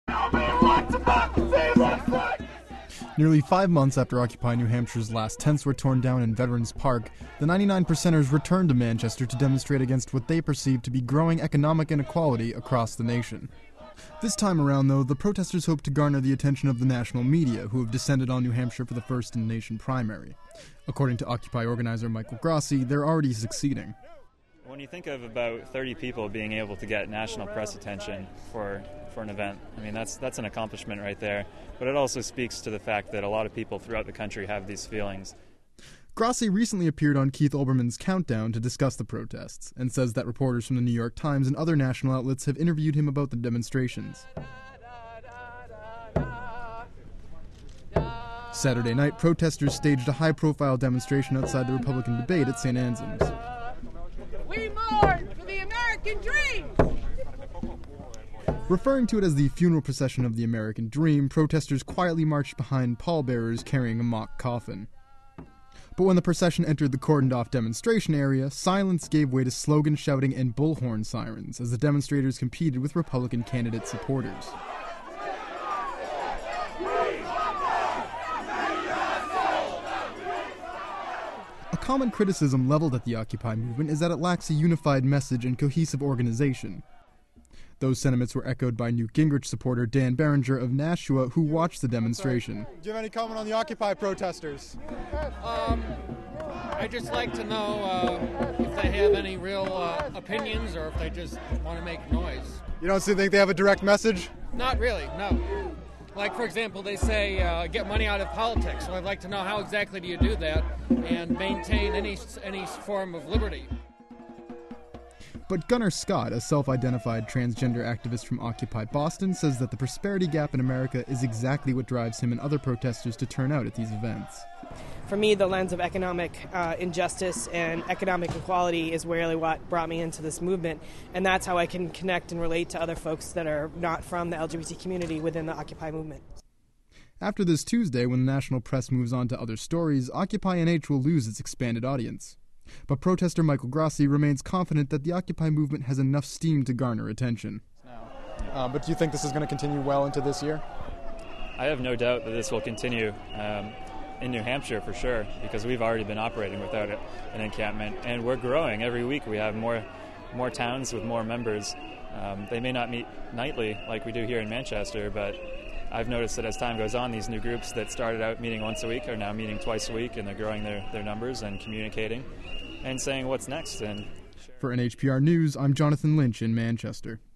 Nearly 5 months after Occupy New Hampshire's last tents were torn down in Veterans Park, the 99%ers returned to Manchester to demonstrate against what they perceived to be growing economic inequality across the nation. This time around, though, the protesters hope to garner the attention of the national media, who have descended on New Hampshire for the first in the nation primary. According to Occupy organizer Michael Grassi, they're already succeeding. When you think of about 30 people being able to get national press attention for an event, I mean, that's an accomplishment right there. But it also speaks to the fact that a lot of people throughout the country have these feelings. Grassi recently appeared on Keith Olbermann's Countdown to discuss the protests, and says that reporters from the New York Times and other national outlets have interviewed him about the demonstrations. Saturday night, protesters staged a high-profile demonstration outside the Republican debate at St. Anselm's. We mourn for the American dream! Referring to it as the funeral procession of the American dream, protesters quietly marched behind pallbearers carrying a mock coffin. But when the procession entered the cordoned-off demonstration area, silence gave way to slogan shouting and bullhorn sirens as the demonstrators competed with Republican candidate supporters. A common criticism leveled at the Occupy movement is that it lacks a unified message and cohesive organization. Those sentiments were echoed by Newt Gingrich supporter Dan Berenger of Nashua, who watched the demonstration. Do you have any comment on the Occupy protesters? I'd just like to know if they have any real opinions or if they just want to make noise. You don't think they have a direct message? Not really, no. Like, for example, they say get money out of politics. So I'd like to know how exactly do you do that and maintain any form of liberty. But Gunnar Scott, a self-identified transgender activist from Occupy Boston, says that the prosperity gap in America is exactly what drives him and other protesters to turn out at these events. For me, the lens of economic injustice and economic equality is really what brought me into this movement, and that's how I can connect and relate to other folks that are not from the LGBT community within the Occupy movement. After this Tuesday, when the national press moves on to other stories, Occupy NH will lose its expanded audience. But protester Michael Grassi remains confident that the Occupy movement has enough steam to garner attention. But do you think this is going to continue well into this year? I have no doubt that this will continue in New Hampshire for sure, because we've already been operating without an encampment, and we're growing every week. We have more towns with more members. They may not meet nightly like we do here in Manchester, but I've noticed that as time goes on, these new groups that started out meeting once a week are now meeting twice a week, and they're growing their numbers and communicating and saying what's next. And for NHPR News, I'm Jonathan Lynch in Manchester.